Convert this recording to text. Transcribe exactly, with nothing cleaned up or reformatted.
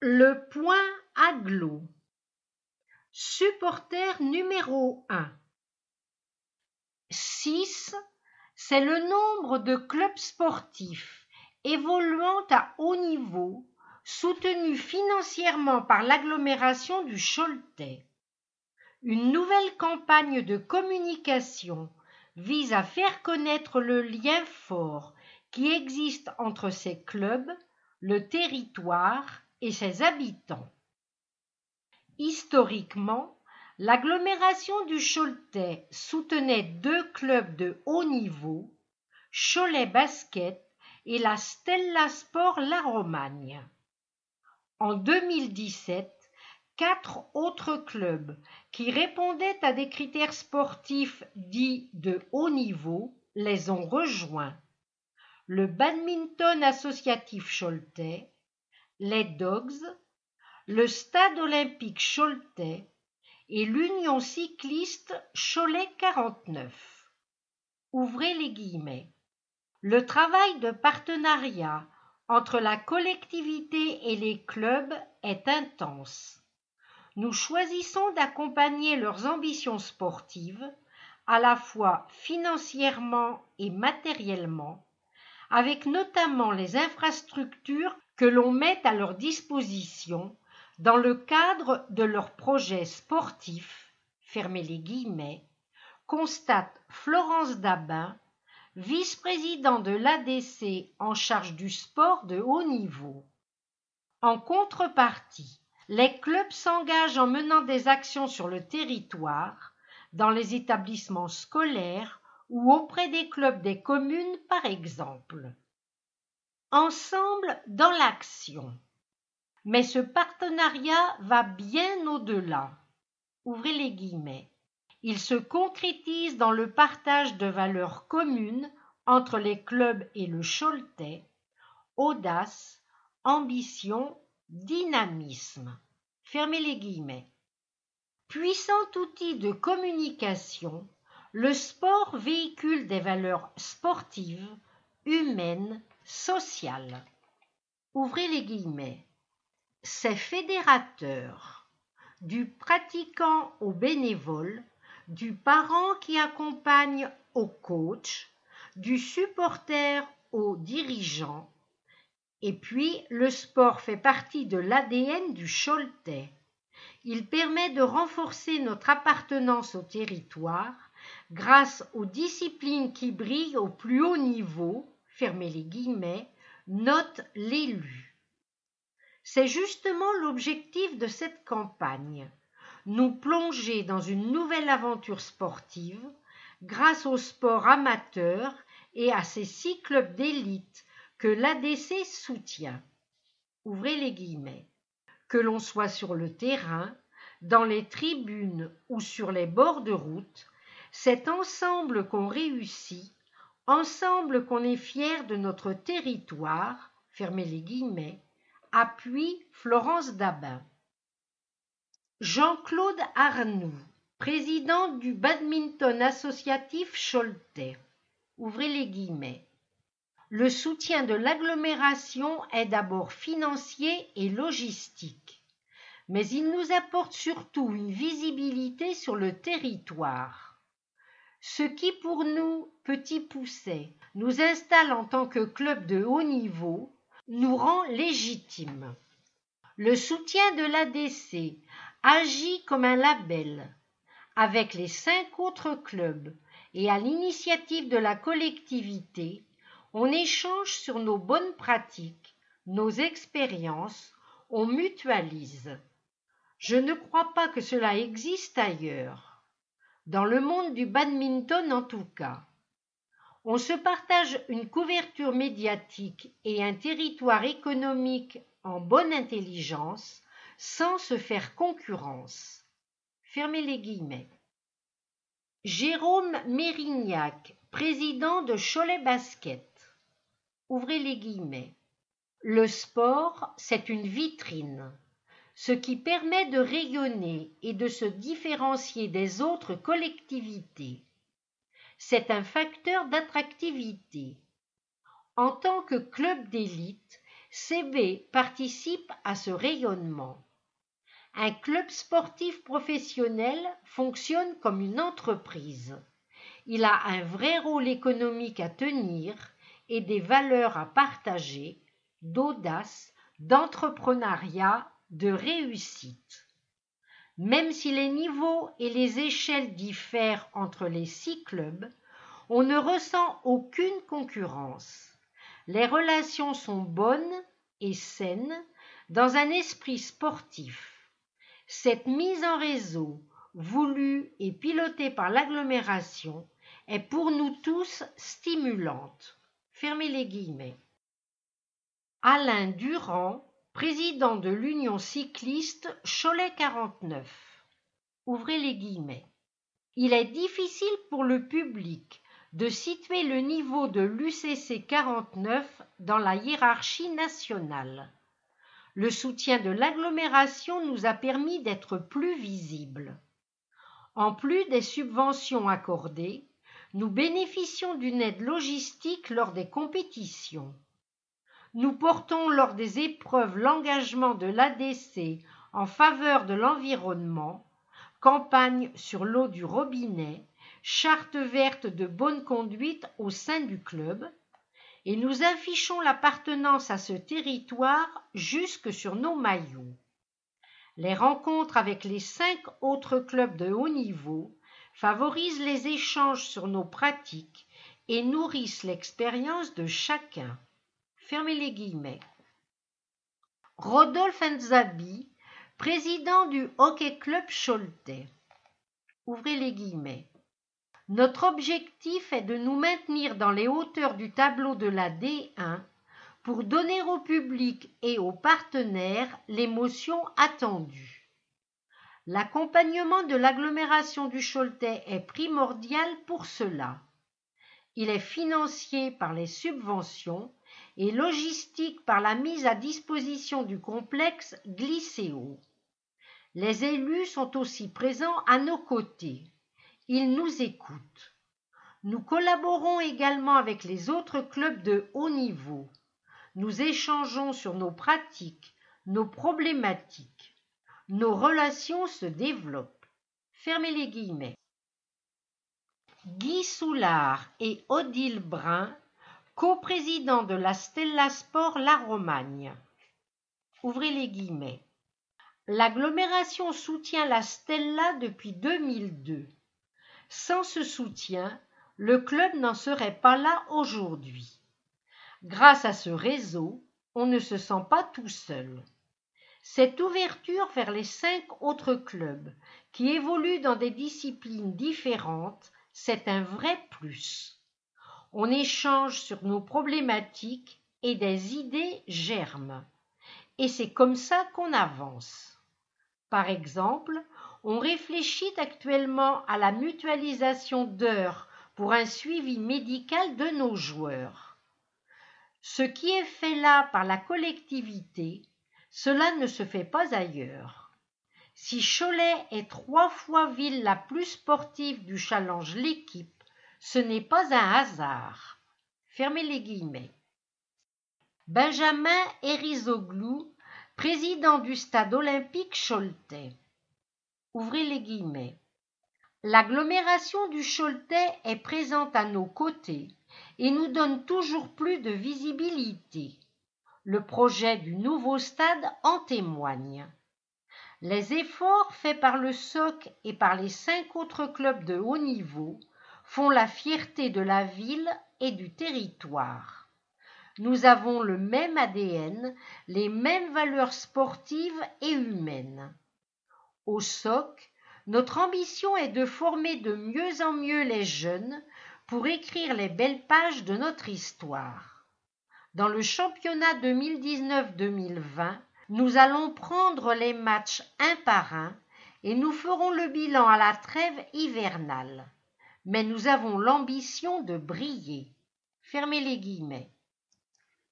Le point agglo. Supporter numéro un. six, c'est le nombre de clubs sportifs évoluant à haut niveau, soutenus financièrement par l'agglomération du Choletais. Une nouvelle campagne de communication vise à faire connaître le lien fort qui existe entre ces clubs, le territoire et ses habitants. Historiquement, l'agglomération du Choletais soutenait deux clubs de haut niveau, Cholet Basket et la Stella Sport La Romagne. En deux mille dix-sept, quatre autres clubs qui répondaient à des critères sportifs dits de haut niveau les ont rejoints. Le Badminton Associatif Choletais, les Dogs, le Stade Olympique Choletais et l'Union cycliste Cholet quarante-neuf. Ouvrez les guillemets. Le travail de partenariat entre la collectivité et les clubs est intense. Nous choisissons d'accompagner leurs ambitions sportives, à la fois financièrement et matériellement, avec notamment les infrastructures que l'on met à leur disposition dans le cadre de leurs projets sportifs, fermez les guillemets, constate Florence Dabin, vice-président de l'A D C en charge du sport de haut niveau. En contrepartie, les clubs s'engagent en menant des actions sur le territoire, dans les établissements scolaires ou auprès des clubs des communes par exemple. Ensemble dans l'action. Mais ce partenariat va bien au-delà. Ouvrez les guillemets. Il se concrétise dans le partage de valeurs communes entre les clubs et le Choletais, audace, ambition, dynamisme. Fermez les guillemets. Puissant outil de communication, le sport véhicule des valeurs sportives, humaines, sociales. Ouvrez les guillemets. C'est fédérateur, du pratiquant au bénévole, du parent qui accompagne au coach, du supporter au dirigeant. Et puis, le sport fait partie de l'A D N du Choletais. Il permet de renforcer notre appartenance au territoire grâce aux disciplines qui brillent au plus haut niveau, fermez les guillemets, note l'élu. C'est justement l'objectif de cette campagne, nous plonger dans une nouvelle aventure sportive grâce au sport amateur et à ces six clubs d'élite que l'A D C soutient. Ouvrez les guillemets. Que l'on soit sur le terrain, dans les tribunes ou sur les bords de route, c'est ensemble qu'on réussit, ensemble qu'on est fier de notre territoire, fermez les guillemets, appuie Florence Dabin. Jean-Claude Arnoux, président du Badminton Associatif Choletais. Ouvrez les guillemets. Le soutien de l'agglomération est d'abord financier et logistique, mais il nous apporte surtout une visibilité sur le territoire. Ce qui pour nous, petits poussets, nous installe en tant que club de haut niveau, nous rend légitimes. Le soutien de l'A D C agit comme un label. Avec les cinq autres clubs et à l'initiative de la collectivité, on échange sur nos bonnes pratiques, nos expériences, on mutualise. Je ne crois pas que cela existe ailleurs. Dans le monde du badminton en tout cas. On se partage une couverture médiatique et un territoire économique en bonne intelligence sans se faire concurrence. Fermez les guillemets. Jérôme Mérignac, président de Cholet Basket. Ouvrez les guillemets. Le sport, c'est une vitrine, ce qui permet de rayonner et de se différencier des autres collectivités. C'est un facteur d'attractivité. En tant que club d'élite, C B participe à ce rayonnement. Un club sportif professionnel fonctionne comme une entreprise. Il a un vrai rôle économique à tenir et des valeurs à partager, d'audace, d'entrepreneuriat, de réussite. Même si les niveaux et les échelles diffèrent entre les six clubs, on ne ressent aucune concurrence. Les relations sont bonnes et saines dans un esprit sportif. Cette mise en réseau, voulue et pilotée par l'agglomération, est pour nous tous stimulante. Fermez les guillemets. Alain Durand, président de l'Union cycliste Cholet quarante-neuf. Ouvrez les guillemets. Il est difficile pour le public de situer le niveau de l'U C C quarante-neuf dans la hiérarchie nationale. Le soutien de l'agglomération nous a permis d'être plus visibles. En plus des subventions accordées, nous bénéficions d'une aide logistique lors des compétitions. Nous portons lors des épreuves l'engagement de l'A D C en faveur de l'environnement, campagne sur l'eau du robinet, charte verte de bonne conduite au sein du club, et nous affichons l'appartenance à ce territoire jusque sur nos maillots. Les rencontres avec les cinq autres clubs de haut niveau favorisent les échanges sur nos pratiques et nourrissent l'expérience de chacun. Fermez les guillemets. Rodolphe Nzabi, président du Hockey Club Choletais. Ouvrez les guillemets. Notre objectif est de nous maintenir dans les hauteurs du tableau de la D un pour donner au public et aux partenaires l'émotion attendue. L'accompagnement de l'agglomération du Choletais est primordial pour cela. Il est financier par les subventions et logistique par la mise à disposition du complexe Glycéo. Les élus sont aussi présents à nos côtés. Ils nous écoutent. Nous collaborons également avec les autres clubs de haut niveau. Nous échangeons sur nos pratiques, nos problématiques. Nos relations se développent. Fermez les guillemets. Guy Soulard et Odile Brun, coprésidents de la Stella Sport La Romagne. Ouvrez les guillemets. L'agglomération soutient la Stella depuis deux mille deux. Sans ce soutien, le club n'en serait pas là aujourd'hui. Grâce à ce réseau, on ne se sent pas tout seul. Cette ouverture vers les cinq autres clubs qui évoluent dans des disciplines différentes, c'est un vrai plus. On échange sur nos problématiques et des idées germent. Et c'est comme ça qu'on avance. Par exemple, on réfléchit actuellement à la mutualisation d'heures pour un suivi médical de nos joueurs. Ce qui est fait là par la collectivité, cela ne se fait pas ailleurs. Si Cholet est trois fois ville la plus sportive du challenge L'équipe, ce n'est pas un hasard. Fermez les guillemets. Benjamin Erizoglou, président du stade olympique Choletais. Ouvrez les guillemets. L'agglomération du Choletais est présente à nos côtés et nous donne toujours plus de visibilité. Le projet du nouveau stade en témoigne. Les efforts faits par le S O C et par les cinq autres clubs de haut niveau font la fierté de la ville et du territoire. Nous avons le même A D N, les mêmes valeurs sportives et humaines. Au S O C, notre ambition est de former de mieux en mieux les jeunes pour écrire les belles pages de notre histoire. Dans le championnat deux mille dix-neuf deux mille vingt, nous allons prendre les matchs un par un et nous ferons le bilan à la trêve hivernale. Mais nous avons l'ambition de briller. Fermez les guillemets.